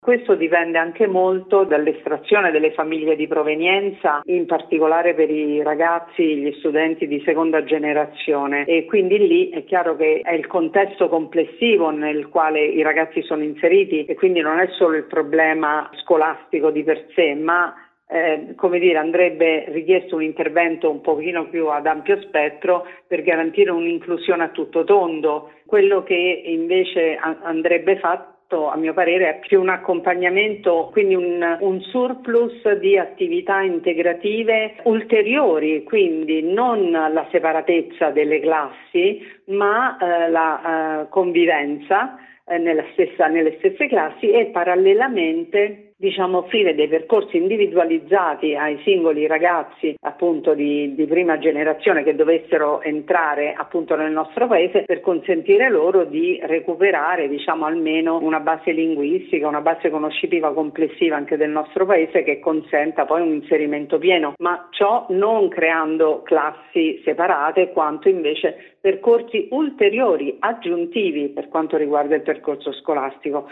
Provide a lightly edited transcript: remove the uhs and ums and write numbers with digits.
Questo dipende anche molto dall'estrazione delle famiglie di provenienza, in particolare per i ragazzi, gli studenti di seconda generazione, e quindi lì è chiaro che è il contesto complessivo nel quale i ragazzi sono inseriti e quindi non è solo il problema scolastico di per sé, ma andrebbe richiesto un intervento un pochino più ad ampio spettro per garantire un'inclusione a tutto tondo. Quello che invece andrebbe fatto, a mio parere, è più un accompagnamento, quindi un surplus di attività integrative ulteriori, quindi non la separatezza delle classi, ma la convivenza nelle stesse classi e parallelamente offrire dei percorsi individualizzati ai singoli ragazzi appunto di prima generazione che dovessero entrare appunto nel nostro paese, per consentire loro di recuperare almeno una base linguistica, una base conoscitiva complessiva anche del nostro paese, che consenta poi un inserimento pieno, ma ciò non creando classi separate, quanto invece percorsi ulteriori aggiuntivi per quanto riguarda il percorso scolastico.